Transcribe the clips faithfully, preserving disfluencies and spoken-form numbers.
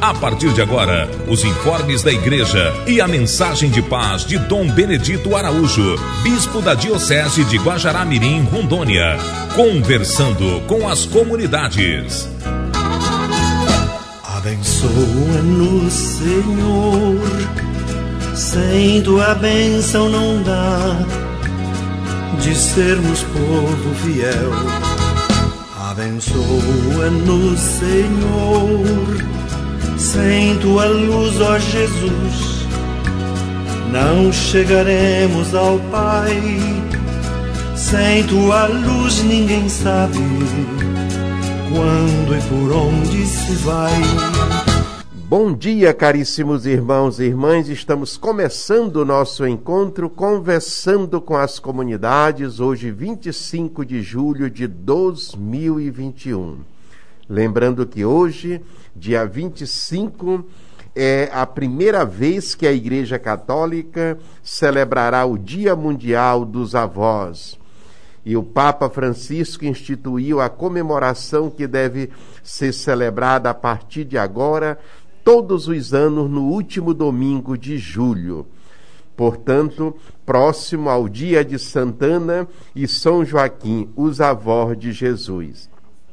A partir de agora, os informes da igreja e a mensagem de paz de Dom Benedito Araújo, bispo da Diocese de Guajará-Mirim, Rondônia, conversando com as comunidades. Abençoa-nos, Senhor, sem tua bênção não dá de sermos povo fiel. Abençoa-nos, Senhor, sem tua luz, ó Jesus, não chegaremos ao Pai. Sem tua luz ninguém sabe quando e por onde se vai. Bom dia, caríssimos irmãos e irmãs. Estamos começando o nosso encontro conversando com as comunidades, hoje vinte e cinco de julho de dois mil e vinte e um. Lembrando que hoje, dia vinte e cinco, é a primeira vez que a Igreja Católica celebrará o Dia Mundial dos Avós. E o Papa Francisco instituiu a comemoração que deve ser celebrada a partir de agora, todos os anos, no último domingo de julho. Portanto, próximo ao dia de Santana e São Joaquim, os avós de Jesus.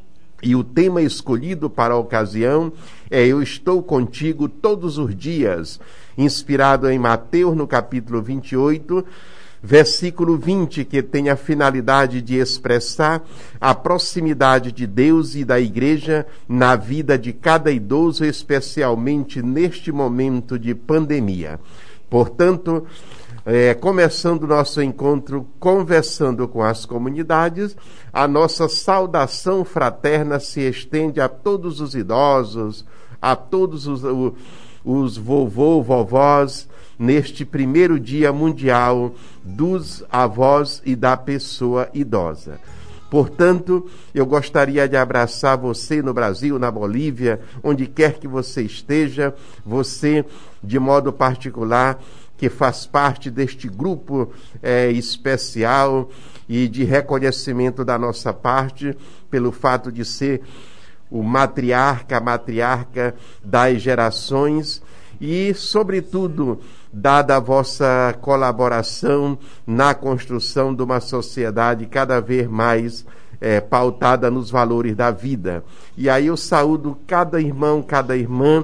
E o tema escolhido para a ocasião é Eu Estou Contigo Todos os Dias, inspirado em Mateus, no capítulo vinte e oito, versículo vinte, que tem a finalidade de expressar a proximidade de Deus e da Igreja na vida de cada idoso, especialmente neste momento de pandemia. Portanto, é, começando o nosso encontro conversando com as comunidades, a nossa saudação fraterna se estende a todos os idosos, a todos os, os, os vovô, vovós, neste primeiro dia mundial dos avós e da pessoa idosa. Portanto, eu gostaria de abraçar você no Brasil, na Bolívia, onde quer que você esteja, você, de modo particular, que faz parte deste grupo é, especial e de reconhecimento da nossa parte, pelo fato de ser o matriarca, a matriarca das gerações e, sobretudo, dada a vossa colaboração na construção de uma sociedade cada vez mais é, pautada nos valores da vida. E aí eu saúdo cada irmão, cada irmã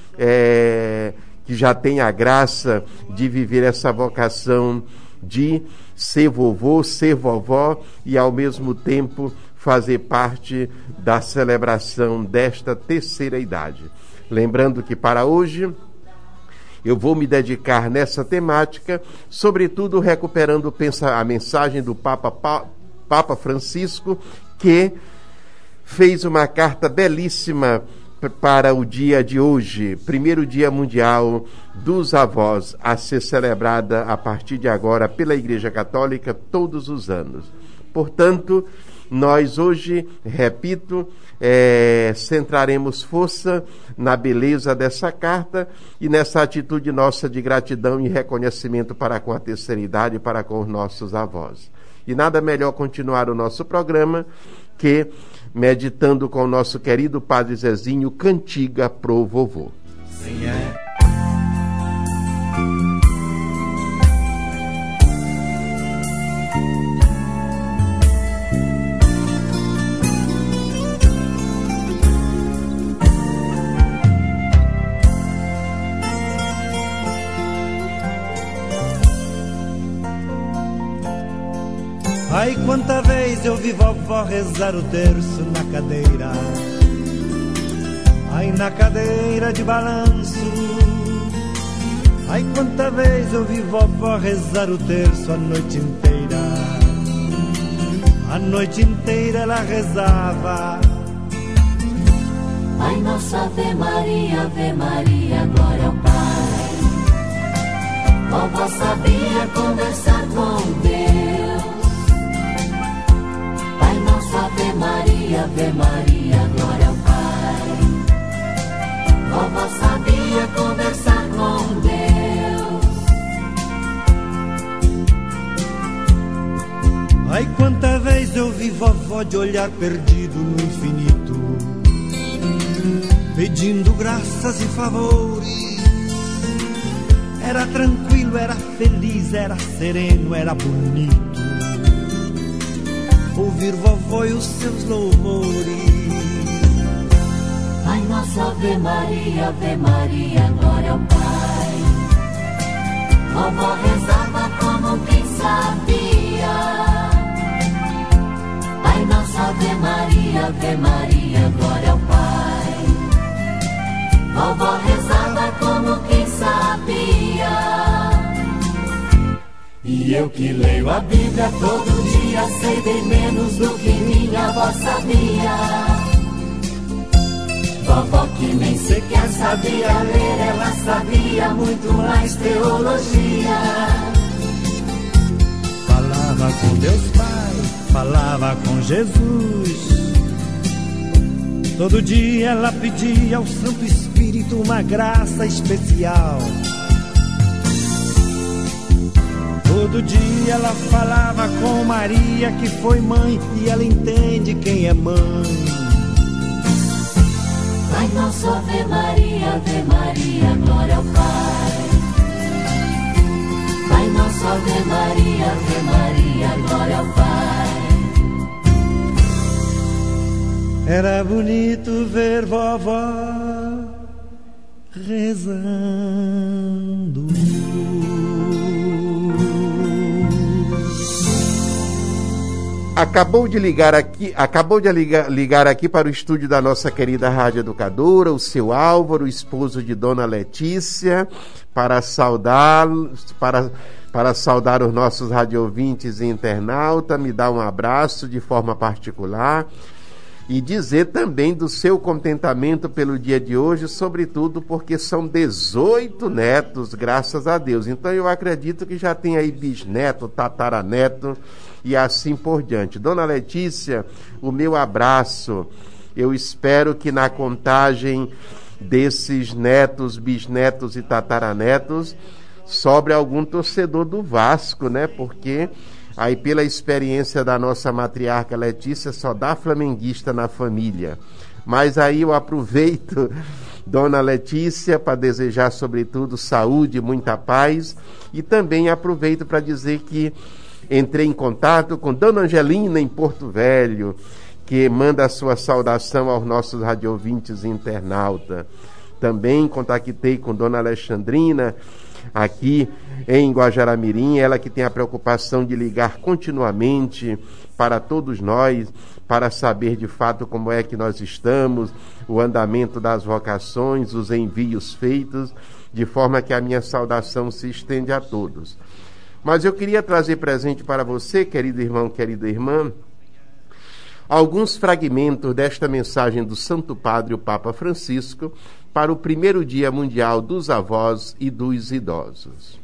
é, que já tem a graça de viver essa vocação de ser vovô, ser vovó e, ao mesmo tempo, fazer parte da celebração desta terceira idade. Lembrando que para hoje eu vou me dedicar nessa temática, sobretudo recuperando a mensagem do Papa, Papa Francisco, que fez uma carta belíssima para o dia de hoje, primeiro dia mundial dos avós, a ser celebrada a partir de agora pela Igreja Católica todos os anos. Portanto, nós hoje, repito, é, centraremos força na beleza dessa carta e nessa atitude nossa de gratidão e reconhecimento para com a terceira idade e para com os nossos avós. E nada melhor continuar o nosso programa que meditando com o nosso querido Padre Zezinho, Cantiga pro Vovô. Sim, é. Ai, quanta vez eu vi vovó rezar o terço na cadeira, ai, na cadeira de balanço. Ai, quanta vez eu vi vovó rezar o terço a noite inteira, a noite inteira ela rezava. Ai, nossa Ave Maria, Ave Maria, glória ao Pai. Vovó sabia conversar com Deus. Ave Maria, Ave Maria, glória ao Pai. Vovó sabia conversar com Deus. Ai, quanta vez eu vi vovó de olhar perdido no infinito, pedindo graças e favores. Era tranquilo, era feliz, era sereno, era bonito ouvir vovó e os seus louvores. Pai nosso, Ave Maria, Ave Maria, glória ao Pai. Vovó rezava como quem sabia. Pai nosso, Ave Maria, Ave Maria, glória ao Pai. Vovó rezava como quem sabia. E eu que leio a Bíblia todo dia, sei bem menos do que minha avó sabia. Vovó que nem sequer sabia ler, ela sabia muito mais teologia. Falava com Deus Pai, falava com Jesus. Todo dia ela pedia ao Santo Espírito uma graça especial. Todo dia ela falava com Maria, que foi mãe, e ela entende quem é mãe. Pai nosso, Ave Maria, Ave Maria, glória ao Pai. Pai nosso, Ave Maria, Ave Maria, glória ao Pai. Era bonito ver vovó rezando. Acabou de ligar aqui, acabou de ligar, ligar aqui para o estúdio da nossa querida Rádio Educadora, o seu Álvaro, esposo de Dona Letícia, para saudar, para, para saudar os nossos radiovintes e internautas, me dar um abraço de forma particular e dizer também do seu contentamento pelo dia de hoje, sobretudo porque são dezoito netos, graças a Deus. Então eu acredito que já tem aí bisneto, tataraneto e assim por diante. Dona Letícia, o meu abraço. Eu espero que na contagem desses netos, bisnetos e tataranetos sobre algum torcedor do Vasco, né? Porque aí, pela experiência da nossa matriarca Letícia, só dá flamenguista na família. Mas aí eu aproveito, Dona Letícia, para desejar sobretudo saúde, muita paz, e também aproveito para dizer que entrei em contato com Dona Angelina em Porto Velho, que manda a sua saudação aos nossos radiovintes internauta. Também contactei com Dona Alexandrina aqui em Guajará-Mirim, ela que tem a preocupação de ligar continuamente para todos nós, para saber de fato como é que nós estamos, o andamento das vocações, os envios feitos, de forma que a minha saudação se estende a todos. Mas eu queria trazer presente para você, querido irmão, querida irmã, alguns fragmentos desta mensagem do Santo Padre, o Papa Francisco, para o primeiro Dia Mundial dos Avós e dos Idosos.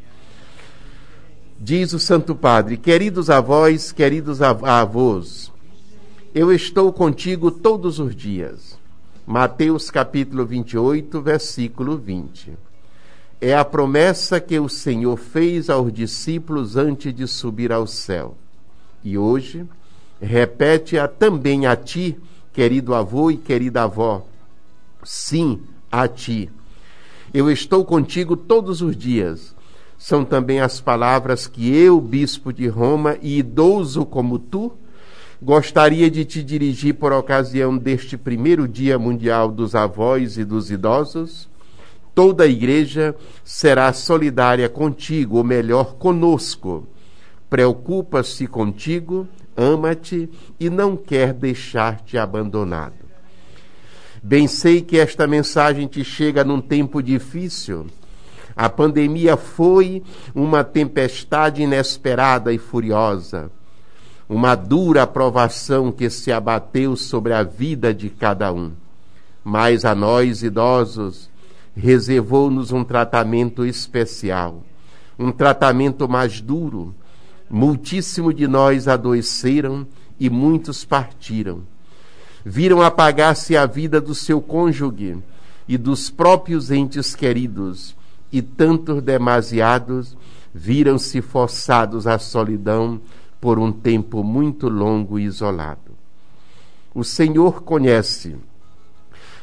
Diz o Santo Padre: queridos avós, queridos avós, eu estou contigo todos os dias. Mateus capítulo vinte e oito, versículo vinte. É a promessa que o Senhor fez aos discípulos antes de subir ao céu. E hoje, repete-a também a ti, querido avô e querida avó. Sim, a ti. Eu estou contigo todos os dias. São também as palavras que eu, bispo de Roma e idoso como tu, gostaria de te dirigir por ocasião deste primeiro Dia Mundial dos Avós e dos Idosos. Toda a igreja será solidária contigo, ou melhor, conosco. Preocupa-se contigo, ama-te e não quer deixar-te abandonado. Bem sei que esta mensagem te chega num tempo difícil. A pandemia foi uma tempestade inesperada e furiosa, uma dura provação que se abateu sobre a vida de cada um. Mas a nós, idosos, reservou-nos um tratamento especial, um tratamento mais duro. Muitíssimo de nós adoeceram e muitos partiram. Viram apagar-se a vida do seu cônjuge e dos próprios entes queridos, e tantos demasiados viram-se forçados à solidão por um tempo muito longo e isolado. O Senhor conhece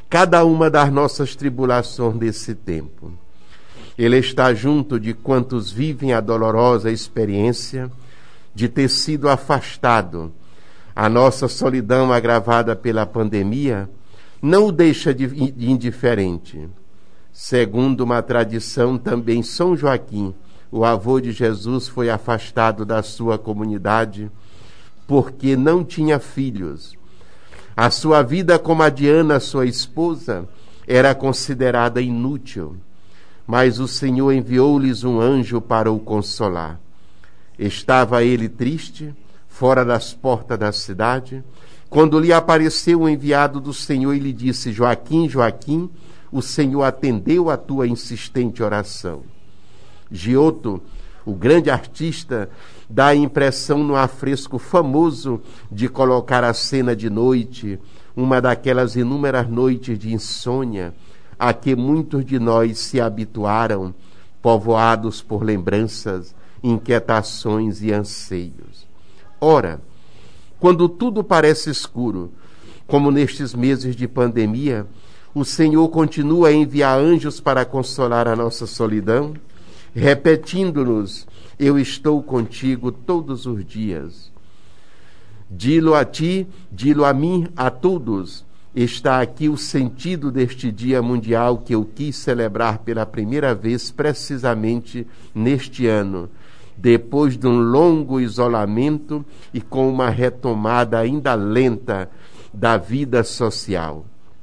cada uma das nossas tribulações desse tempo. Ele está junto de quantos vivem a dolorosa experiência de ter sido afastado. A nossa solidão agravada pela pandemia não o deixa de indiferente. Segundo uma tradição, também São Joaquim, o avô de Jesus, foi afastado da sua comunidade porque não tinha filhos. A sua vida, como a de Ana, sua esposa, era considerada inútil, mas o Senhor enviou-lhes um anjo para o consolar. Estava ele triste, fora das portas da cidade, quando lhe apareceu o enviado do Senhor e lhe disse: Joaquim, Joaquim, o Senhor atendeu a tua insistente oração. Giotto, o grande artista, dá a impressão no afresco famoso de colocar a cena de noite, uma daquelas inúmeras noites de insônia a que muitos de nós se habituaram, povoados por lembranças, inquietações e anseios. Ora, quando tudo parece escuro, como nestes meses de pandemia, o Senhor continua a enviar anjos para consolar a nossa solidão, repetindo-nos: eu estou contigo todos os dias. Dilo a ti, dilo a mim, a todos. Está aqui o sentido deste Dia Mundial que eu quis celebrar pela primeira vez precisamente neste ano, depois de um longo isolamento e com uma retomada ainda lenta da vida social.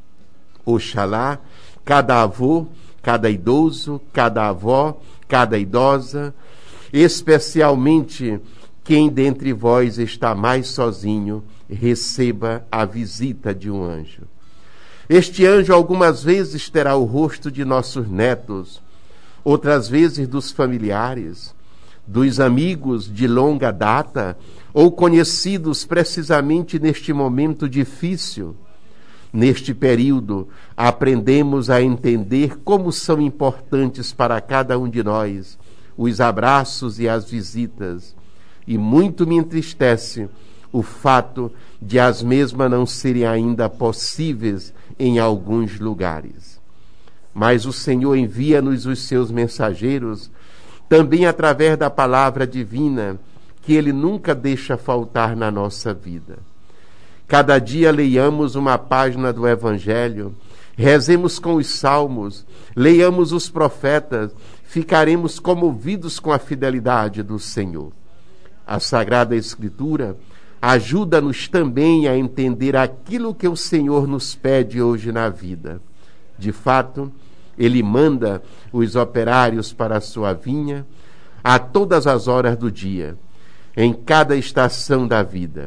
Oxalá cada avô, cada idoso, cada avó, cada idosa, especialmente quem dentre vós está mais sozinho, receba a visita de um anjo. Este anjo algumas vezes terá o rosto de nossos netos, outras vezes dos familiares, dos amigos de longa data ou conhecidos precisamente neste momento difícil. Neste período, aprendemos a entender como são importantes para cada um de nós os abraços e as visitas, e muito me entristece o fato de as mesmas não serem ainda possíveis em alguns lugares. Mas o Senhor envia-nos os seus mensageiros, também através da palavra divina, que Ele nunca deixa faltar na nossa vida. Cada dia leiamos uma página do Evangelho, rezemos com os salmos, leiamos os profetas, ficaremos comovidos com a fidelidade do Senhor. A Sagrada Escritura ajuda-nos também a entender aquilo que o Senhor nos pede hoje na vida. De fato, Ele manda os operários para a sua vinha a todas as horas do dia, em cada estação da vida.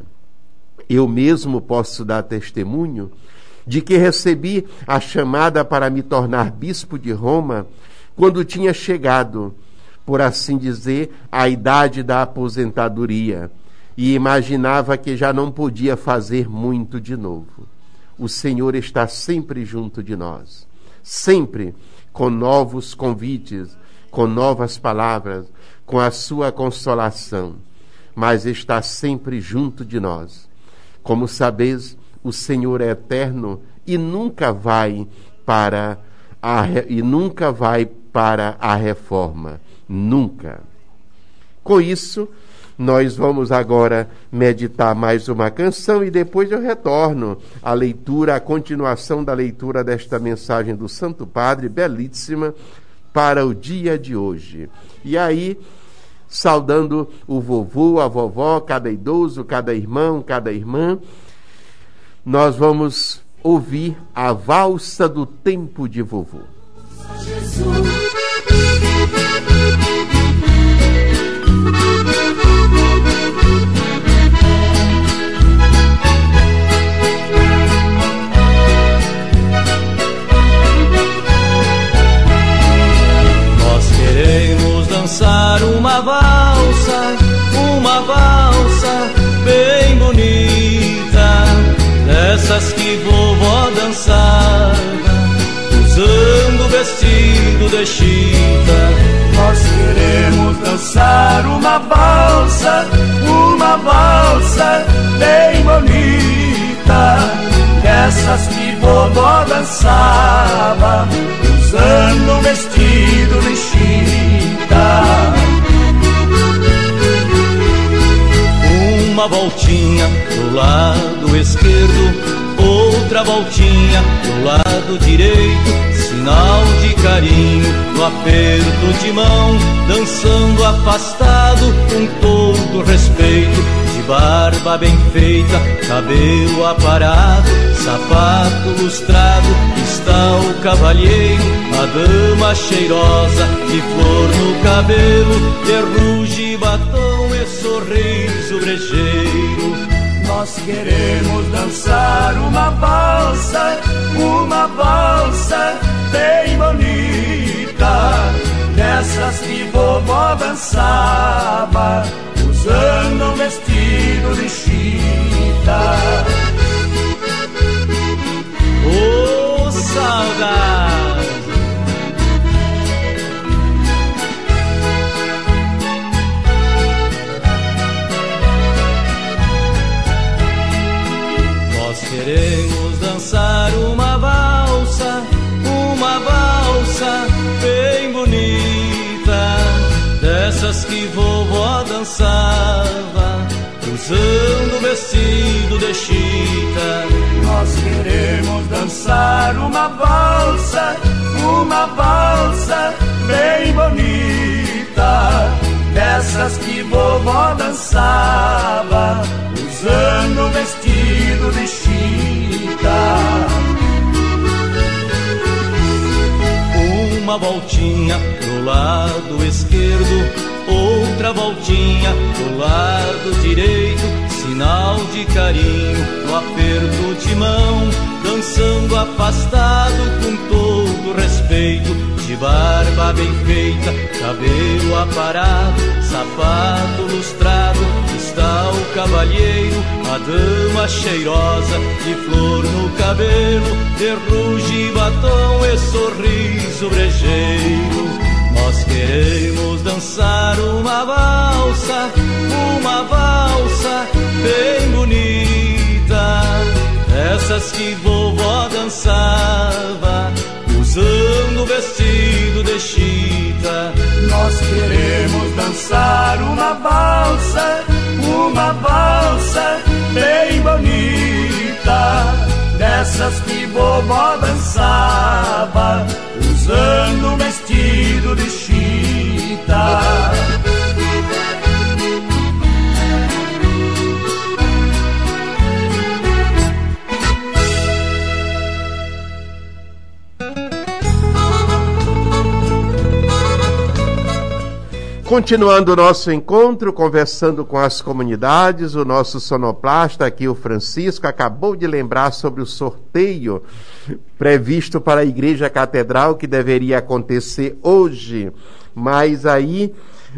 Eu mesmo posso dar testemunho de que recebi a chamada para me tornar bispo de Roma quando tinha chegado, por assim dizer, à idade da aposentadoria e imaginava que já não podia fazer muito de novo. O Senhor está sempre junto de nós, sempre com novos convites, com novas palavras, com a sua consolação, mas está sempre junto de nós. Como sabeis, o Senhor é eterno e nunca vai para a, e nunca vai para a reforma. Nunca. Com isso, nós vamos agora meditar mais uma canção e depois eu retorno à leitura, à continuação da leitura desta mensagem do Santo Padre, belíssima, para o dia de hoje. E aí, saudando o vovô, a vovó, cada idoso, cada irmão, cada irmã, nós vamos ouvir a valsa do tempo de vovô. Jesus. Dançar uma valsa, uma valsa bem bonita, dessas que vovó dançava, usando vestido de chita. Nós queremos dançar uma valsa, uma valsa bem bonita, dessas que vovó dançava, usando um vestido de chita. Uma voltinha pro lado esquerdo, outra voltinha pro lado direito, sinal de carinho no aperto de mão, dançando afastado com todo respeito. De barba bem feita, cabelo aparado, sapato lustrado, está o cavalheiro, a dama cheirosa, de flor no cabelo, de ruge, batom e sorriso brejeiro. Nós queremos dançar uma valsa, uma valsa bem bonita, dessas que vovó dançava, usando um vestido de chita. Oh, saudade! Nós queremos dançar uma valsa, uma valsa bem bonita, dessas que vovó dançava, usando vestido de chita. Nós queremos dançar uma valsa, uma valsa bem bonita, dessas que vovó dançava, usando vestido de chita. Uma voltinha pro lado esquerdo, outra voltinha pro lado direito, sinal de carinho no aperto de mão, dançando afastado com todo respeito. De barba bem feita, cabelo aparado, sapato lustrado, está o cavalheiro, a dama cheirosa, de flor no cabelo, de ruge, batom e sorriso brejeiro. Nós queremos dançar uma valsa, uma valsa bem bonita, essas que vovó dançava, usando vestido de chita. Nós queremos dançar uma valsa, uma valsa bem bonita, dessas que vovó dançava, usando vestido de chita. Continuando o nosso encontro, conversando com as comunidades, o nosso sonoplasta aqui, o Francisco, acabou de lembrar sobre o sorteio previsto para a Igreja Catedral, que deveria acontecer hoje, mas aí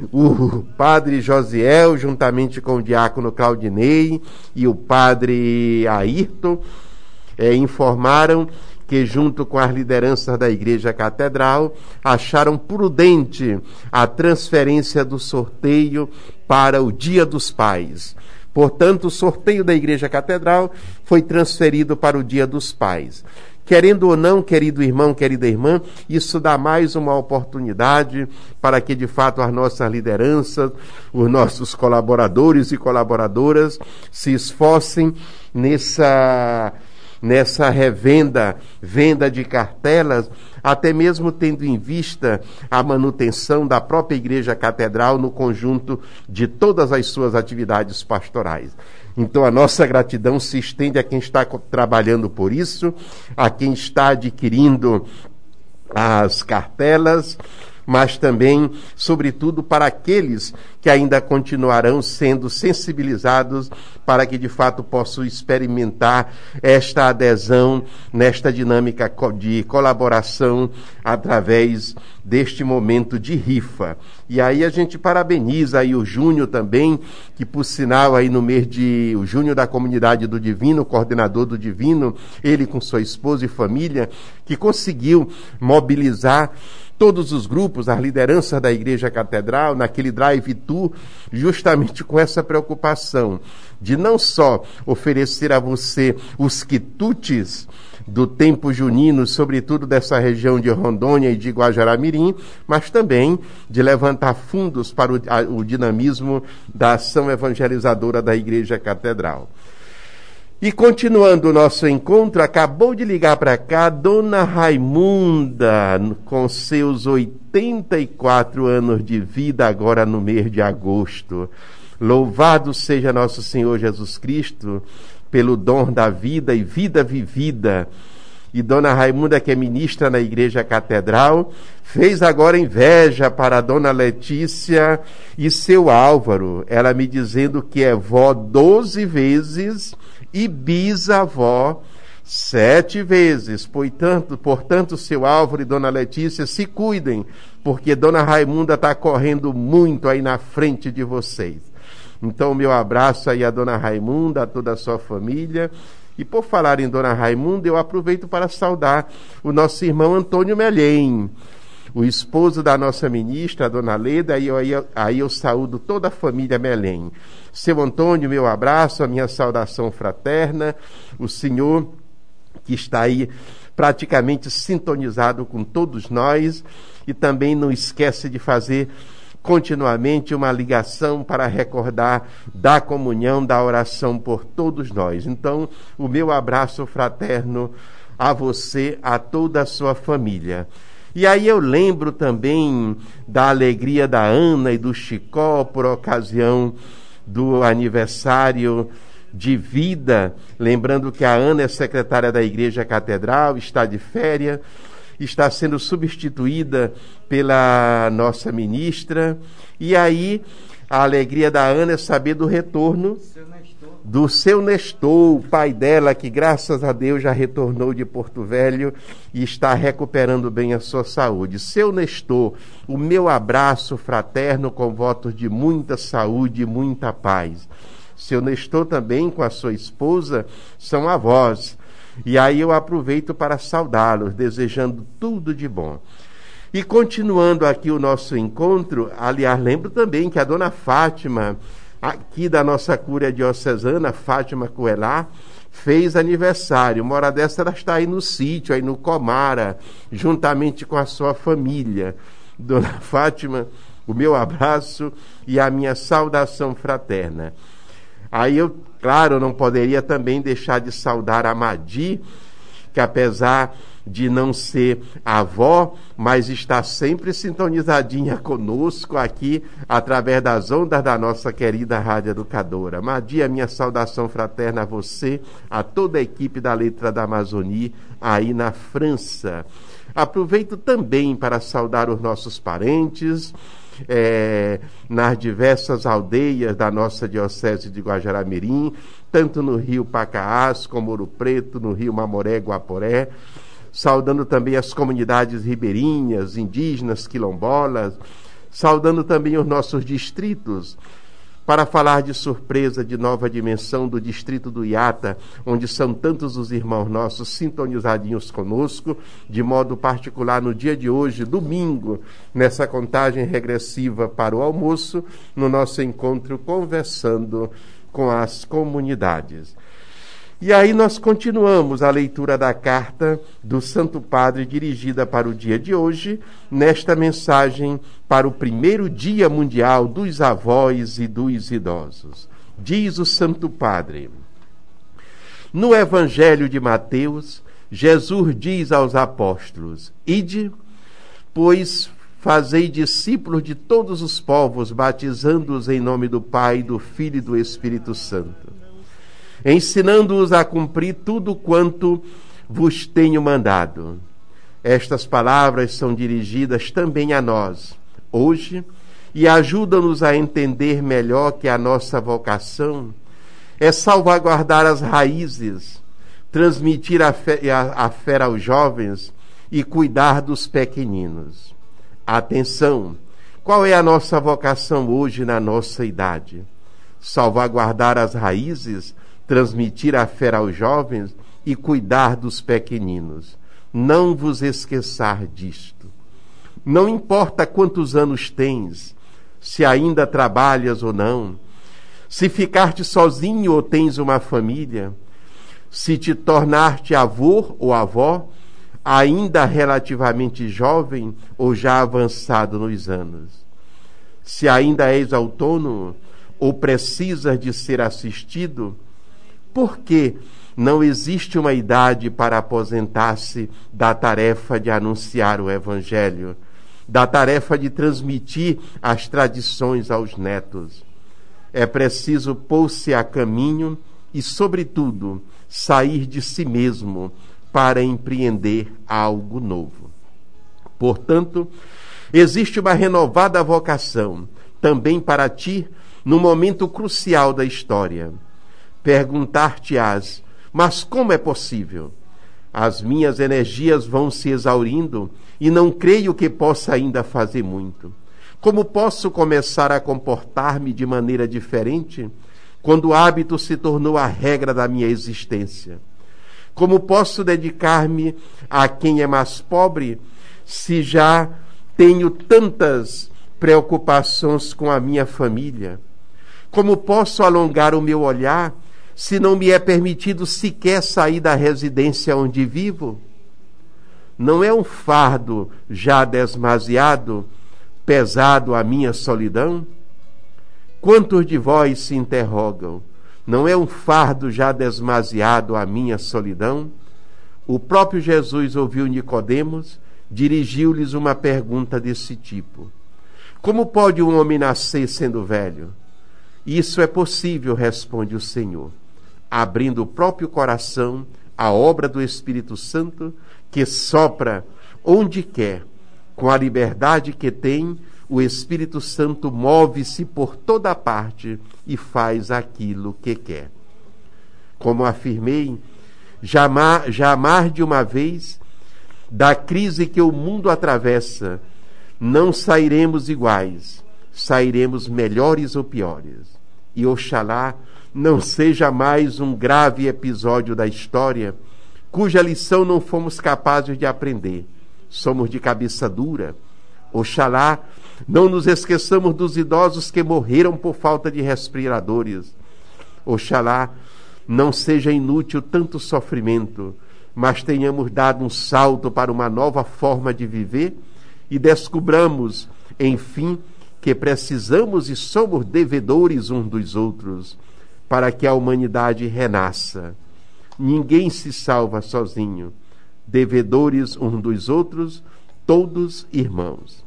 o padre Josiel, juntamente com o diácono Claudinei e o padre Ayrton, é, informaram que, junto com as lideranças da Igreja Catedral, acharam prudente a transferência do sorteio para o Dia dos Pais. Portanto, o sorteio da Igreja Catedral foi transferido para o Dia dos Pais. Querendo ou não, querido irmão, querida irmã, isso dá mais uma oportunidade para que, de fato, as nossas lideranças, os nossos colaboradores e colaboradoras se esforcem nessa... nessa revenda, venda de cartelas, até mesmo tendo em vista a manutenção da própria Igreja Catedral no conjunto de todas as suas atividades pastorais. Então a nossa gratidão se estende a quem está trabalhando por isso, a quem está adquirindo as cartelas, mas também, sobretudo, para aqueles que ainda continuarão sendo sensibilizados para que, de fato, possam experimentar esta adesão nesta dinâmica de colaboração através deste momento de rifa. E aí a gente parabeniza aí o Júnior também, que, por sinal, aí no mês de... o Júnior da Comunidade do Divino, coordenador do Divino, ele com sua esposa e família, que conseguiu mobilizar todos os grupos, as lideranças da Igreja Catedral, naquele drive-thru Exu, justamente com essa preocupação de não só oferecer a você os quitutes do tempo junino, sobretudo dessa região de Rondônia e de Guajará-Mirim, mas também de levantar fundos para o, a, o dinamismo da ação evangelizadora da Igreja Catedral. E continuando o nosso encontro, acabou de ligar para cá Dona Raimunda, com seus oitenta e quatro anos de vida, agora no mês de agosto. Louvado seja nosso Senhor Jesus Cristo pelo dom da vida e vida vivida. E Dona Raimunda, que é ministra na Igreja Catedral, fez agora inveja para a Dona Letícia e seu Álvaro, ela me dizendo que é vó doze vezes e bisavó sete vezes. Portanto, portanto, seu Álvaro e Dona Letícia, se cuidem, porque Dona Raimunda está correndo muito aí na frente de vocês. Então, meu abraço aí a Dona Raimunda, a toda a sua família. E por falar em Dona Raimunda, eu aproveito para saudar o nosso irmão Antônio Melhem, o esposo da nossa ministra, a Dona Leda, aí eu, aí, eu, aí eu saúdo toda a família Melhem. Seu Antônio, meu abraço, a minha saudação fraterna, o senhor que está aí praticamente sintonizado com todos nós, e também não esquece de fazer continuamente uma ligação para recordar da comunhão, da oração por todos nós. Então, o meu abraço fraterno a você, a toda a sua família. E aí eu lembro também da alegria da Ana e do Chicó por ocasião do aniversário de vida, lembrando que a Ana é secretária da Igreja Catedral, está de férias, está sendo substituída pela nossa ministra, e aí a alegria da Ana é saber do retorno do seu Nestor, o pai dela, que graças a Deus já retornou de Porto Velho e está recuperando bem a sua saúde. Seu Nestor, o meu abraço fraterno com votos de muita saúde e muita paz. Seu Nestor também, com a sua esposa, são avós. E aí eu aproveito para saudá-los, desejando tudo de bom. E continuando aqui o nosso encontro, aliás, lembro também que a Dona Fátima, aqui da nossa cúria diocesana, Fátima Coelá, fez aniversário. Uma hora dessa ela está aí no sítio, aí no Comara, juntamente com a sua família. Dona Fátima, o meu abraço e a minha saudação fraterna. Aí eu, claro, não poderia também deixar de saudar a Madi, que apesar de não ser avó, mas está sempre sintonizadinha conosco aqui, através das ondas da nossa querida Rádio Educadora. Madi, a minha saudação fraterna a você, a toda a equipe da Letra da Amazônia, aí na França. Aproveito também para saudar os nossos parentes, É, nas diversas aldeias da nossa diocese de Guajará-Mirim, tanto no rio Pacaás como Ouro Preto, no rio Mamoré, Guaporé, saudando também as comunidades ribeirinhas, indígenas, quilombolas, saudando também os nossos distritos, para falar de surpresa, de nova dimensão do distrito do Iata, onde são tantos os irmãos nossos sintonizadinhos conosco, de modo particular no dia de hoje, domingo, nessa contagem regressiva para o almoço, no nosso encontro conversando com as comunidades. E aí nós continuamos a leitura da carta do Santo Padre dirigida para o dia de hoje, nesta mensagem para o primeiro Dia Mundial dos Avós e dos Idosos. Diz o Santo Padre: no Evangelho de Mateus, Jesus diz aos apóstolos: ide, pois fazei discípulos de todos os povos, batizando-os em nome do Pai, do Filho e do Espírito Santo, ensinando-os a cumprir tudo quanto vos tenho mandado. Estas palavras são dirigidas também a nós, hoje, e ajudam-nos a entender melhor que a nossa vocação é salvaguardar as raízes, transmitir a fé, a, a fé aos jovens e cuidar dos pequeninos. Atenção! Qual é a nossa vocação hoje na nossa idade? Salvaguardar as raízes, transmitir a fé aos jovens e cuidar dos pequeninos. Não vos esqueçar disto. Não importa quantos anos tens, se ainda trabalhas ou não, se ficar-te sozinho ou tens uma família, se te tornar-te avô ou avó, ainda relativamente jovem ou já avançado nos anos. Se ainda és autônomo ou precisas de ser assistido, por que não existe uma idade para aposentar-se da tarefa de anunciar o Evangelho, da tarefa de transmitir as tradições aos netos? É preciso pôr-se a caminho e, sobretudo, sair de si mesmo para empreender algo novo. Portanto, existe uma renovada vocação também para ti no momento crucial da história. Perguntar-te-ás, mas como é possível? As minhas energias vão se exaurindo e não creio que possa ainda fazer muito. Como posso começar a comportar-me de maneira diferente quando o hábito se tornou a regra da minha existência? Como posso dedicar-me a quem é mais pobre se já tenho tantas preocupações com a minha família? Como posso alongar o meu olhar se não me é permitido sequer sair da residência onde vivo? Não é um fardo já demasiado pesado a minha solidão? Quantos de vós se interrogam? Não é um fardo já demasiado a minha solidão? O próprio Jesus ouviu Nicodemos, dirigiu-lhes uma pergunta desse tipo: como pode um homem nascer sendo velho? Isso é possível, responde o Senhor, abrindo o próprio coração à obra do Espírito Santo, que sopra onde quer. Com a liberdade que tem, o Espírito Santo move-se por toda parte e faz aquilo que quer. Como afirmei, já mais, já mais de uma vez, da crise que o mundo atravessa, não sairemos iguais, sairemos melhores ou piores. E oxalá não seja mais um grave episódio da história, cuja lição não fomos capazes de aprender. Somos de cabeça dura. Oxalá não nos esqueçamos dos idosos que morreram por falta de respiradores. Oxalá não seja inútil tanto sofrimento, mas tenhamos dado um salto para uma nova forma de viver e descobramos, enfim, que precisamos e somos devedores uns dos outros para que a humanidade renasça. Ninguém se salva sozinho. Devedores uns dos outros, todos irmãos.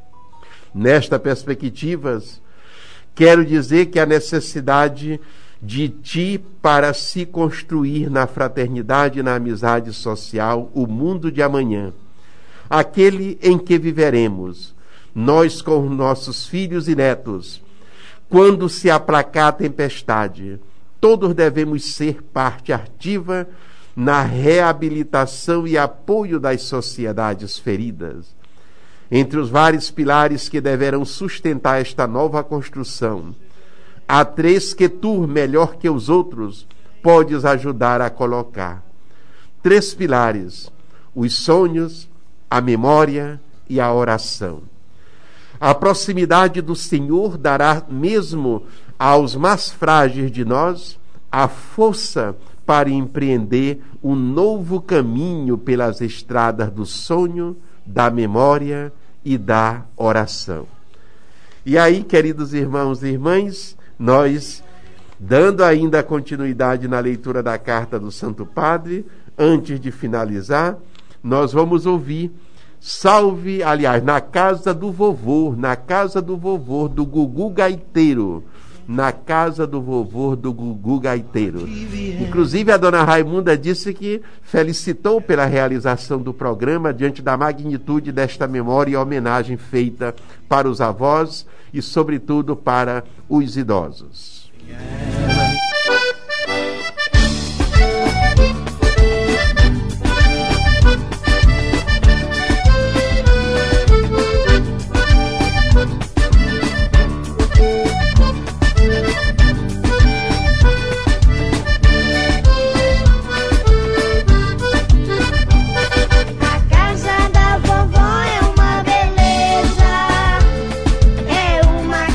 Nesta perspectiva, quero dizer que a necessidade de ti para se construir na fraternidade e na amizade social o mundo de amanhã, aquele em que viveremos, nós com nossos filhos e netos, quando se aplacar a tempestade. Todos devemos ser parte ativa na reabilitação e apoio das sociedades feridas. Entre os vários pilares que deverão sustentar esta nova construção, há três que tu, melhor que os outros, podes ajudar a colocar. Três pilares: os sonhos, a memória e a oração. A proximidade do Senhor dará mesmo aos mais frágeis de nós a força para empreender um novo caminho pelas estradas do sonho, da memória e da oração. E aí, queridos irmãos e irmãs, nós, dando ainda continuidade na leitura da carta do Santo Padre, antes de finalizar, nós vamos ouvir Salve, aliás, na casa do vovô, na casa do vovô do Gugu Gaiteiro, na casa do vovô do Gugu Gaiteiro. Inclusive, a dona Raimunda disse que felicitou pela realização do programa diante da magnitude desta memória e homenagem feita para os avós e, sobretudo, para os idosos. A casa da vovó é uma beleza, é uma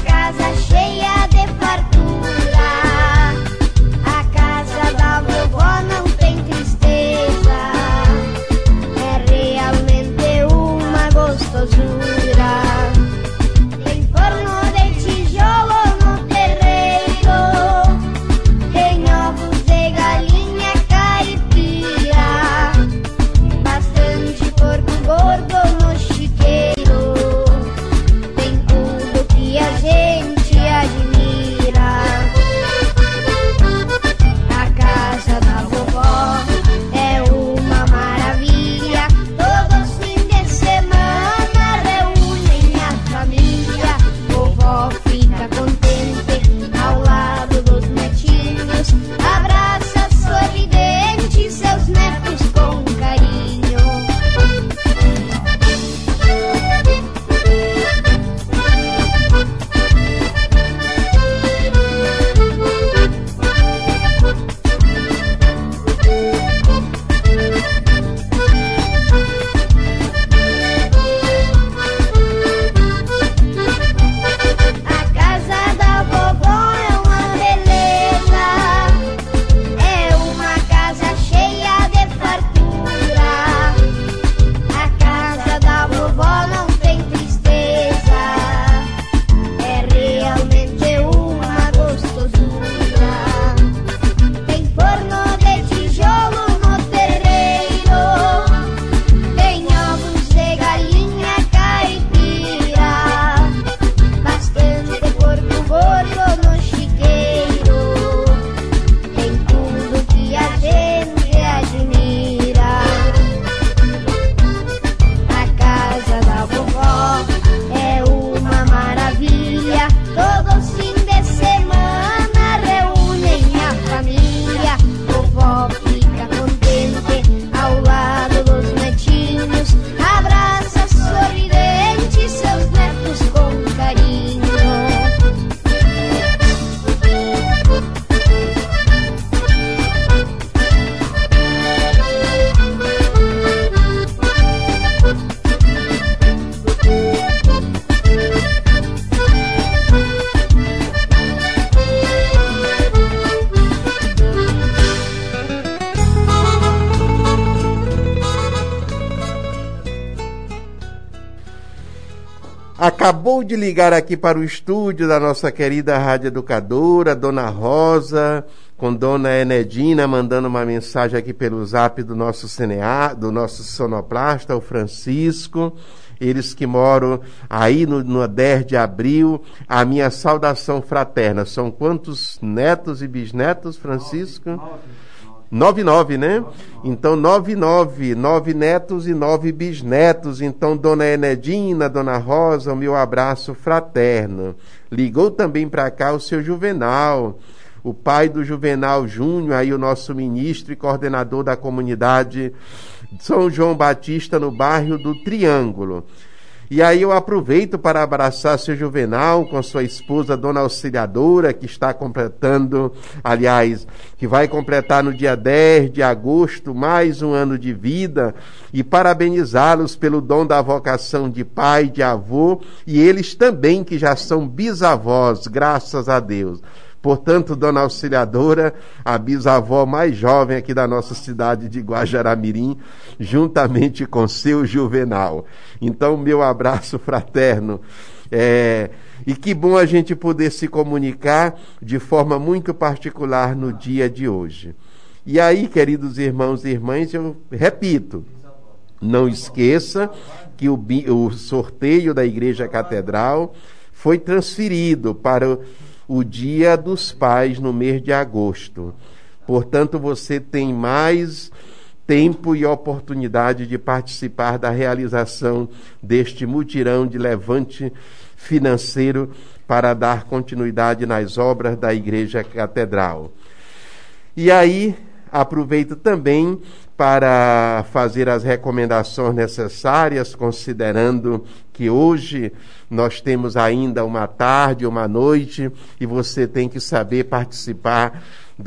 Acabou de ligar aqui para o estúdio da nossa querida rádio educadora, Dona Rosa, com Dona Enedina, mandando uma mensagem aqui pelo zap do nosso C N A, do nosso sonoplasta, o Francisco. Eles que moram aí no, no dez de abril, a minha saudação fraterna. São quantos netos e bisnetos, Francisco? Nove, nove, né? Então, nove, nove, nove netos e nove bisnetos. Então, Dona Enedina, Dona Rosa, o meu abraço fraterno. Ligou também para cá o seu Juvenal, o pai do Juvenal Júnior, aí o nosso ministro e coordenador da comunidade São João Batista, no bairro do Triângulo. E aí eu aproveito para abraçar seu Juvenal com sua esposa, Dona Auxiliadora, que está completando, aliás, que vai completar no dia dez de agosto mais um ano de vida, e parabenizá-los pelo dom da vocação de pai, de avô, e eles também que já são bisavós, graças a Deus. Portanto, Dona Auxiliadora, a bisavó mais jovem aqui da nossa cidade de Guajará-Mirim, juntamente com seu Juvenal. Então, meu abraço fraterno. É, e que bom a gente poder se comunicar de forma muito particular no dia de hoje. E aí, queridos irmãos e irmãs, eu repito, não esqueça que o, o sorteio da Igreja Catedral foi transferido para o o Dia dos Pais no mês de agosto. Portanto, você tem mais tempo e oportunidade de participar da realização deste mutirão de levante financeiro para dar continuidade nas obras da Igreja Catedral. E aí, aproveito também para fazer as recomendações necessárias, considerando que hoje nós temos ainda uma tarde, uma noite, e você tem que saber participar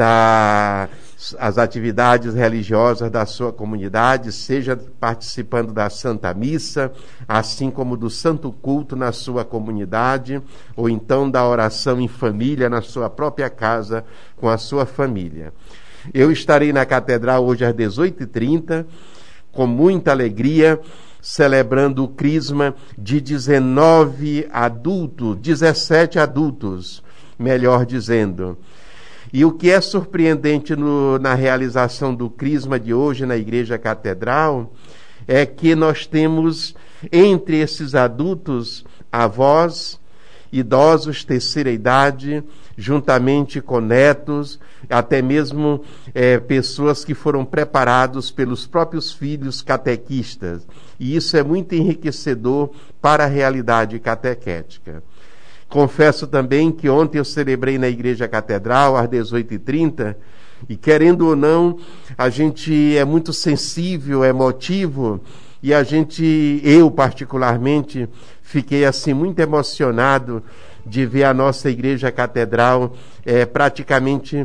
das as atividades religiosas da sua comunidade, seja participando da Santa Missa, assim como do Santo Culto na sua comunidade, ou então da oração em família na sua própria casa com a sua família. Eu estarei na Catedral hoje às dezoito e trinta, com muita alegria, celebrando o crisma de dezenove adultos, dezessete adultos, melhor dizendo. E o que é surpreendente no, na realização do crisma de hoje na Igreja Catedral é que nós temos entre esses adultos avós, idosos, terceira idade, juntamente com netos, até mesmo é, pessoas que foram preparados pelos próprios filhos catequistas. E isso é muito enriquecedor para a realidade catequética. Confesso também que ontem eu celebrei na Igreja Catedral, às dezoito e trinta, e querendo ou não, a gente é muito sensível, emotivo, e a gente, eu particularmente, fiquei assim muito emocionado de ver a nossa Igreja Catedral é, praticamente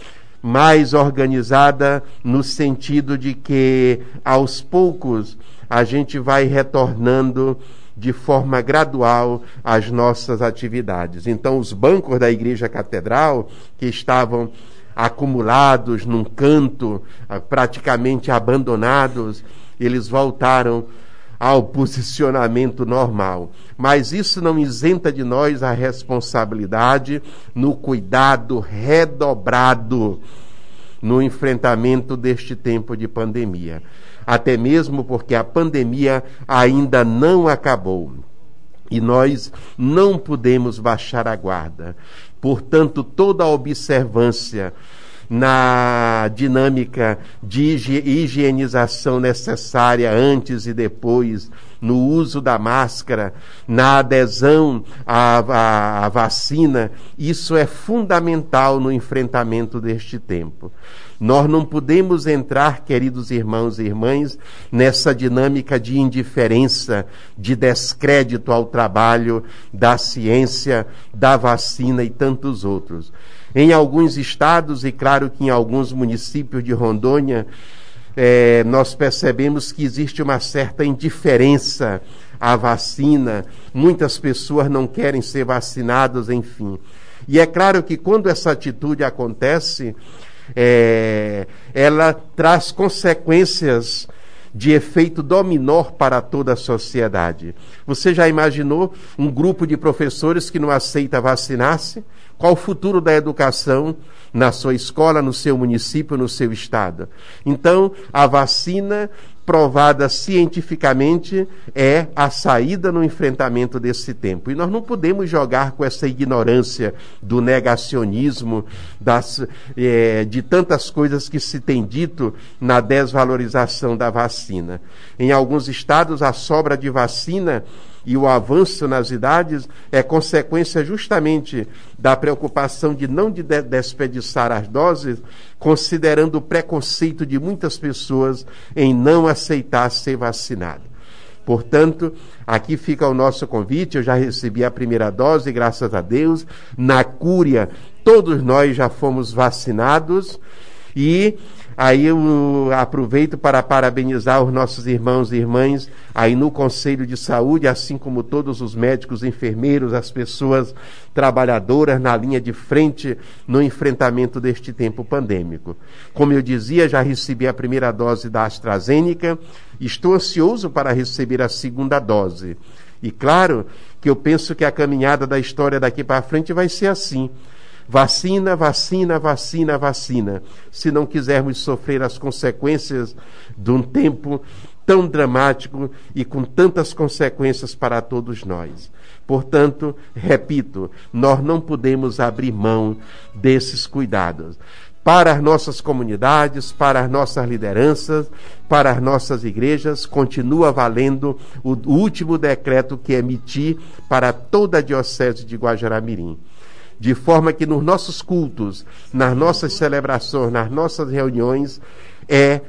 mais organizada, no sentido de que aos poucos a gente vai retornando de forma gradual às nossas atividades. Então, os bancos da Igreja Catedral, que estavam acumulados num canto, praticamente abandonados, eles voltaram ao posicionamento normal. Mas isso não isenta de nós a responsabilidade no cuidado redobrado no enfrentamento deste tempo de pandemia. Até mesmo porque a pandemia ainda não acabou. E nós não podemos baixar a guarda. Portanto, toda a observância na dinâmica de higienização necessária antes e depois, no uso da máscara, na adesão à, à, à vacina, isso é fundamental no enfrentamento deste tempo. Nós não podemos entrar, queridos irmãos e irmãs, nessa dinâmica de indiferença, de descrédito ao trabalho da ciência, da vacina e tantos outros. Em alguns estados, e claro que em alguns municípios de Rondônia, é, nós percebemos que existe uma certa indiferença à vacina, muitas pessoas não querem ser vacinadas, enfim. E é claro que quando essa atitude acontece, é, ela traz consequências de efeito dominó para toda a sociedade. Você já imaginou um grupo de professores que não aceita vacinar-se? Qual o futuro da educação na sua escola, no seu município, no seu estado? Então, a vacina provada cientificamente é a saída no enfrentamento desse tempo. E nós não podemos jogar com essa ignorância do negacionismo, das, é, de tantas coisas que se tem dito na desvalorização da vacina. Em alguns estados, a sobra de vacina e o avanço nas idades é consequência justamente da preocupação de não de desperdiçar as doses, considerando o preconceito de muitas pessoas em não aceitar ser vacinado. Portanto, aqui fica o nosso convite. Eu já recebi a primeira dose, graças a Deus. Na Cúria, todos nós já fomos vacinados. E aí eu aproveito para parabenizar os nossos irmãos e irmãs aí no Conselho de Saúde, assim como todos os médicos, enfermeiros, as pessoas trabalhadoras na linha de frente no enfrentamento deste tempo pandêmico. Como eu dizia, já recebi a primeira dose da AstraZeneca, estou ansioso para receber a segunda dose. E claro que eu penso que a caminhada da história daqui para frente vai ser assim. Vacina, vacina, vacina, vacina. Se não quisermos sofrer as consequências de um tempo tão dramático e com tantas consequências para todos nós. Portanto, repito, nós não podemos abrir mão desses cuidados. Para as nossas comunidades, para as nossas lideranças, para as nossas igrejas, continua valendo o último decreto que emiti para toda a Diocese de Guajará-Mirim. De forma que nos nossos cultos, nas nossas celebrações, nas nossas reuniões, é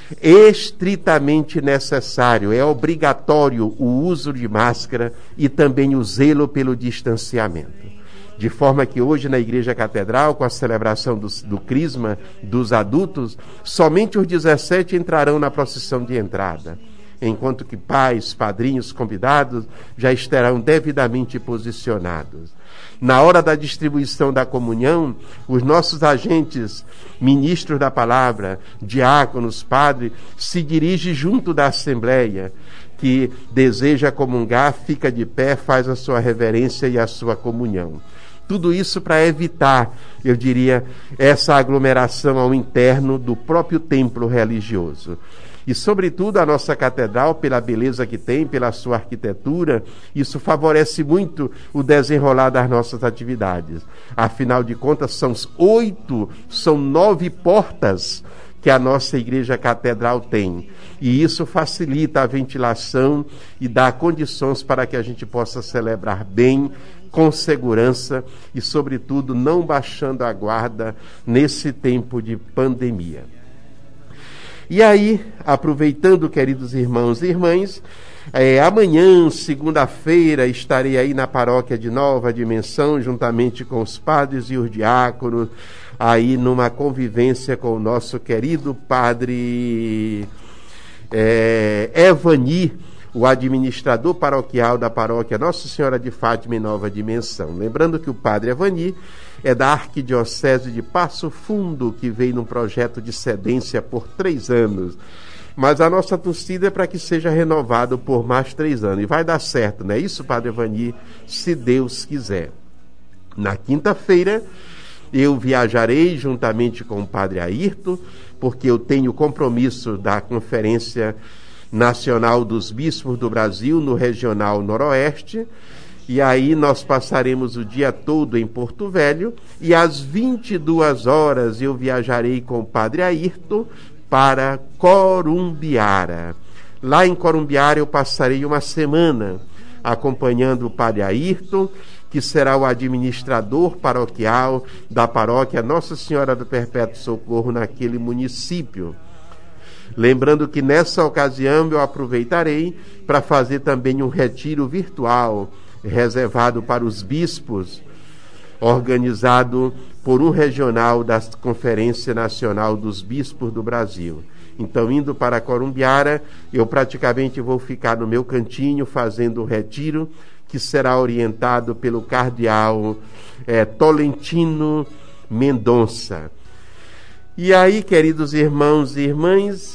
estritamente necessário, é obrigatório o uso de máscara e também o zelo pelo distanciamento. De forma que hoje na Igreja Catedral, com a celebração do, do Crisma dos adultos, somente os dezessete entrarão na procissão de entrada, enquanto que pais, padrinhos, convidados já estarão devidamente posicionados. Na hora da distribuição da comunhão, os nossos agentes, ministros da palavra, diáconos, padres, se dirigem junto da Assembleia, que deseja comungar, fica de pé, faz a sua reverência e a sua comunhão. Tudo isso para evitar, eu diria, essa aglomeração ao interno do próprio templo religioso. E, sobretudo, a nossa catedral, pela beleza que tem, pela sua arquitetura, isso favorece muito o desenrolar das nossas atividades. Afinal de contas, são oito, são nove portas que a nossa igreja catedral tem. E isso facilita a ventilação e dá condições para que a gente possa celebrar bem, com segurança e, sobretudo, não baixando a guarda nesse tempo de pandemia. E aí, aproveitando, queridos irmãos e irmãs, é, amanhã, segunda-feira, estarei aí na paróquia de Nova Dimensão, juntamente com os padres e os diáconos, aí numa convivência com o nosso querido padre é, Evani, o administrador paroquial da paróquia Nossa Senhora de Fátima em Nova Dimensão. Lembrando que o padre Evani é da Arquidiocese de Passo Fundo, que veio num projeto de cedência por três anos. Mas a nossa torcida é para que seja renovado por mais três anos. E vai dar certo, não é isso, padre Evani? Se Deus quiser. Na quinta-feira, eu viajarei juntamente com o padre Ayrton, porque eu tenho compromisso da Conferência Nacional dos Bispos do Brasil, no Regional Noroeste. E aí nós passaremos o dia todo em Porto Velho e às vinte e duas horas eu viajarei com o padre Ayrton para Corumbiara. Lá em Corumbiara eu passarei uma semana acompanhando o padre Ayrton, que será o administrador paroquial da paróquia Nossa Senhora do Perpétuo Socorro naquele município. Lembrando que nessa ocasião eu aproveitarei para fazer também um retiro virtual reservado para os bispos, organizado por um regional da Conferência Nacional dos Bispos do Brasil. Então, indo para Corumbiara, eu praticamente vou ficar no meu cantinho fazendo o retiro, que será orientado pelo cardeal é, Tolentino Mendonça. E aí, queridos irmãos e irmãs,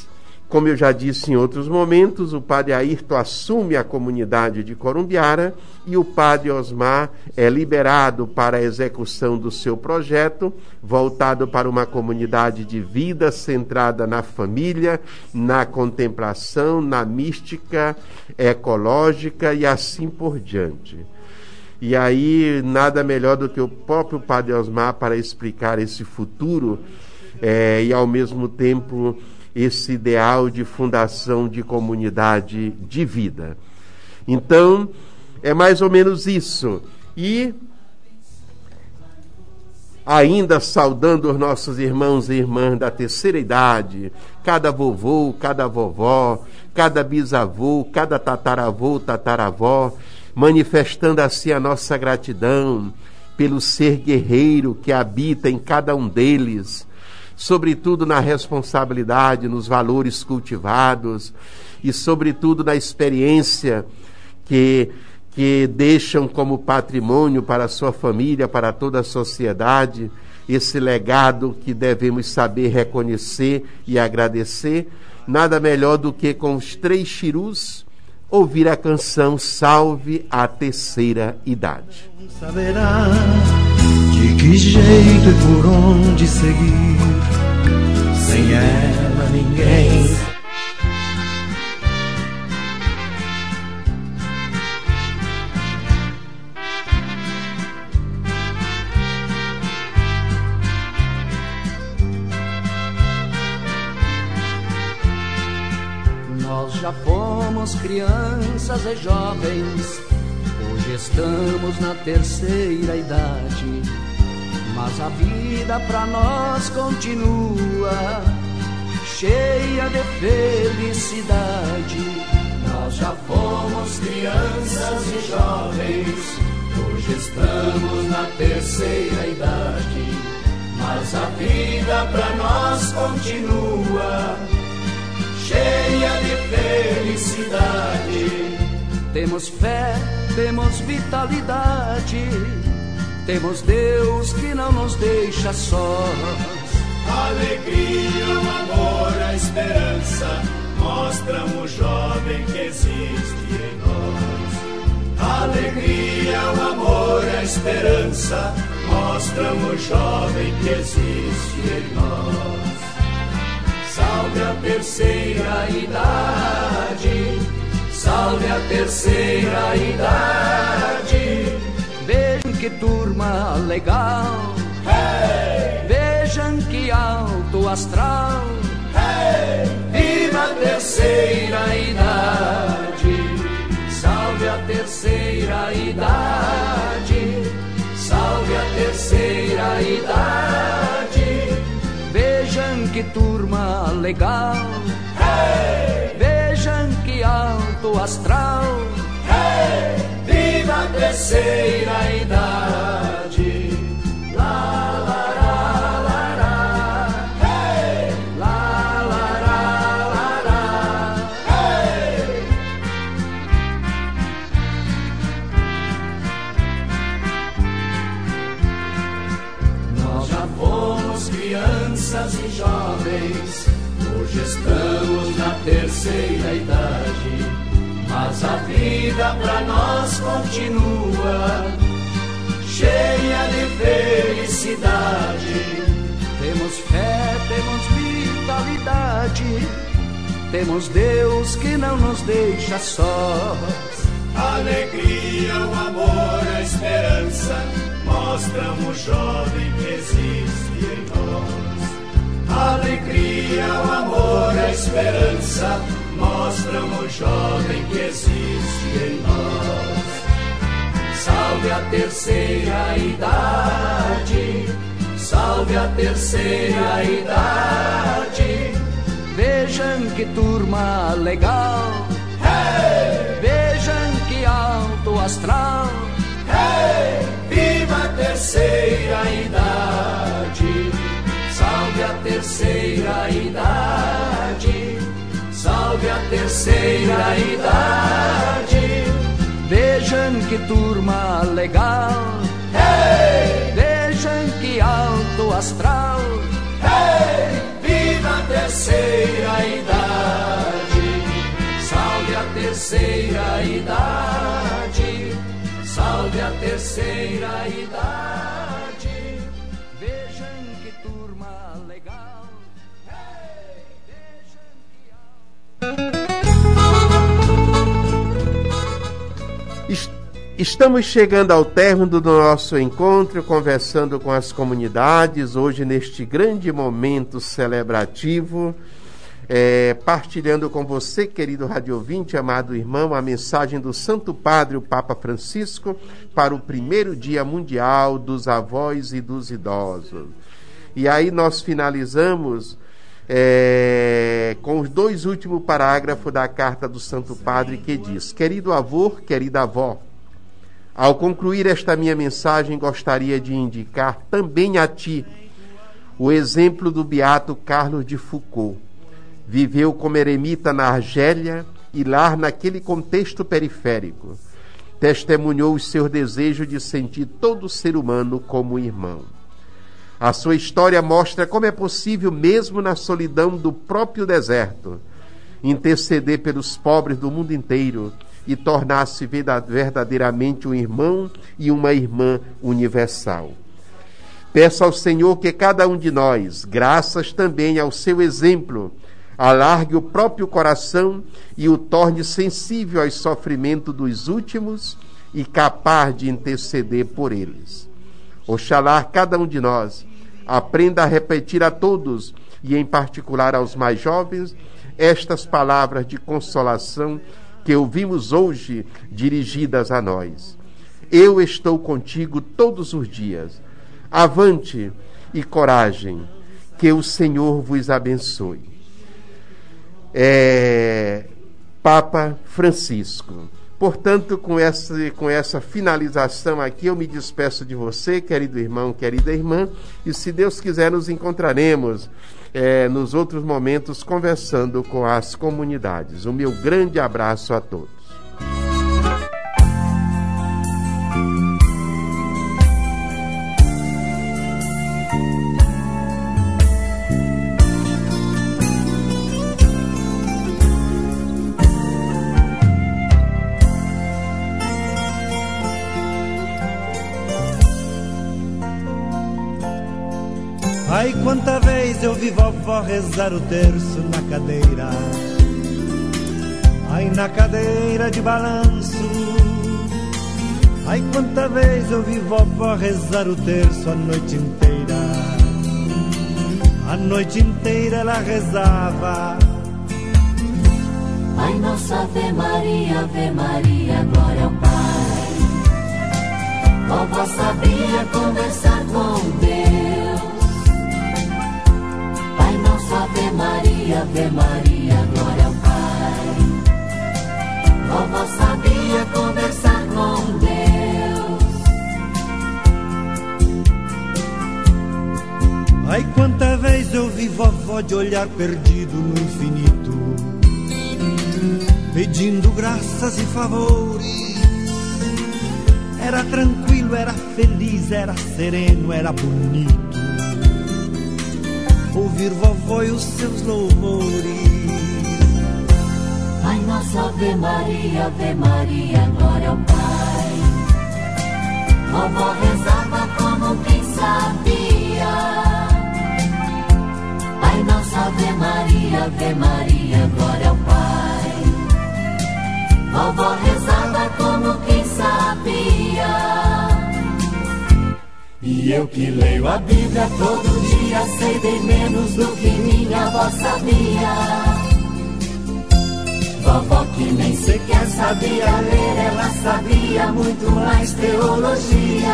Como eu já disse em outros momentos, o padre Ayrton assume a comunidade de Corumbiara e o padre Osmar é liberado para a execução do seu projeto, voltado para uma comunidade de vida centrada na família, na contemplação, na mística ecológica e assim por diante. E aí, nada melhor do que o próprio padre Osmar para explicar esse futuro é, e, ao mesmo tempo, esse ideal de fundação de comunidade de vida. Então, é mais ou menos isso. E, ainda saudando os nossos irmãos e irmãs da terceira idade, cada vovô, cada vovó, cada bisavô, cada tataravô, tataravó, manifestando assim a nossa gratidão pelo ser guerreiro que habita em cada um deles, sobretudo na responsabilidade, nos valores cultivados e sobretudo na experiência que, que deixam como patrimônio para a sua família, para toda a sociedade, esse legado que devemos saber reconhecer e agradecer. Nada melhor do que com os três chirus ouvir a canção Salve a Terceira Idade. Saberá de que jeito e por onde seguir, sem ela ninguém. Nós já fomos crianças e jovens, hoje estamos na terceira idade, mas a vida pra nós continua cheia de felicidade. Nós já fomos crianças e jovens, hoje estamos na terceira idade, mas a vida pra nós continua cheia de felicidade. Temos fé, temos vitalidade, temos Deus que não nos deixa sós. A alegria, o amor, a esperança mostram o jovem que existe em nós. A alegria, o amor, a esperança mostram o jovem que existe em nós. Salve a terceira idade, salve a terceira idade. Vejam que turma legal, Hey! Vejam que alto astral, Hey! Viva a terceira idade, salve a terceira idade, salve a terceira idade. Vejam que turma legal, Hey! Vejam que alto astral, Hey! Viva a terceira idade. Lá, lá, lá, lá, lá. Hey! lá, lá, lá, lá, lá. Hey! Nós já fomos crianças e jovens, hoje estamos na terceira idade, mas a vida pra nós continua cheia de felicidade. Temos fé, temos vitalidade, temos Deus que não nos deixa sós. A alegria, o amor, a esperança mostram o jovem que existe em nós. A alegria, o amor, a esperança mostram o jovem que existe em nós. Salve a terceira idade, salve a terceira idade. Vejam que turma legal, Hey! Vejam que alto astral, Hey! Viva a terceira idade, salve a terceira idade, salve a terceira idade. Vejam que turma legal, Hey! Vejam que alto astral, Hey! Viva a terceira idade. terceira idade, salve a terceira idade. Vejam que turma legal. Hey, vejam que... Estamos chegando ao término do nosso encontro, conversando com as comunidades, hoje neste grande momento celebrativo, é, partilhando com você, querido rádio ouvinte, amado irmão, a mensagem do Santo Padre, o Papa Francisco, para o primeiro Dia Mundial dos Avós e dos Idosos. E aí nós finalizamos é, com os dois últimos parágrafos da carta do Santo Padre, que diz: querido avô, querida avó, ao concluir esta minha mensagem, gostaria de indicar também a ti o exemplo do beato Carlos de Foucault. Viveu como eremita na Argélia e lá naquele contexto periférico. Testemunhou o seu desejo de sentir todo ser humano como irmão. A sua história mostra como é possível, mesmo na solidão do próprio deserto, interceder pelos pobres do mundo inteiro e tornar-se verdadeiramente um irmão e uma irmã universal. Peço ao Senhor que cada um de nós, graças também ao seu exemplo, alargue o próprio coração e o torne sensível aos sofrimentos dos últimos e capaz de interceder por eles. Oxalá cada um de nós aprenda a repetir a todos, e em particular aos mais jovens, estas palavras de consolação que ouvimos hoje dirigidas a nós. Eu estou contigo todos os dias. Avante e coragem, que o Senhor vos abençoe. É, Papa Francisco. Portanto, com essa, com essa finalização aqui, eu me despeço de você, querido irmão, querida irmã, e se Deus quiser nos encontraremos É, nos outros momentos conversando com as comunidades. O meu grande abraço a todos. Ai, quanta vez eu vi vovó rezar o terço na cadeira, ai, na cadeira de balanço. Ai, quanta vez eu vi vovó rezar o terço a noite inteira, a noite inteira ela rezava. Pai nosso, Ave Maria, Ave Maria, glória ao Pai. Vovó sabia conversar com Deus. Ave Maria, Ave Maria, glória ao Pai. Vovó sabia conversar com Deus. Ai, quanta vez eu vi vovó de olhar perdido no infinito, pedindo graças e favores. Era tranquilo, era feliz, era sereno, era bonito ouvir vovó e os seus louvores. Pai nosso, Ave Maria, Ave Maria, glória ao Pai. Vovó rezava como quem sabia. Pai nosso, Ave Maria, Ave Maria, glória ao Pai. Vovó rezava como quem sabia. E eu que leio a Bíblia todo dia, sei bem menos do que minha avó sabia. Vovó que nem sequer sabia ler, ela sabia muito mais teologia.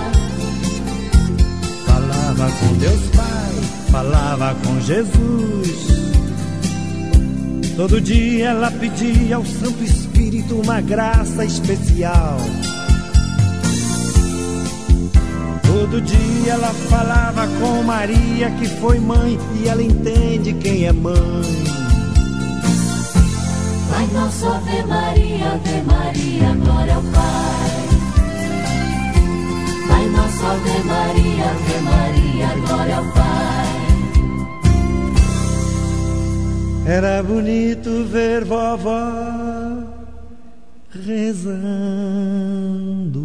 Falava com Deus Pai, falava com Jesus. Todo dia ela pedia ao Santo Espírito uma graça especial. Todo dia ela falava com Maria, que foi mãe, e ela entende quem é mãe. Pai nosso, Ave Maria, Ave Maria, glória ao Pai. Pai nosso, Ave Maria, Ave Maria, glória ao Pai. Era bonito ver vovó rezando.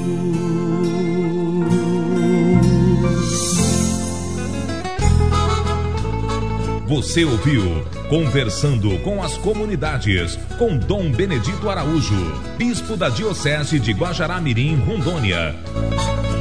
Você ouviu Conversando com as Comunidades, com Dom Benedito Araújo, Bispo da Diocese de Guajará-Mirim, Rondônia.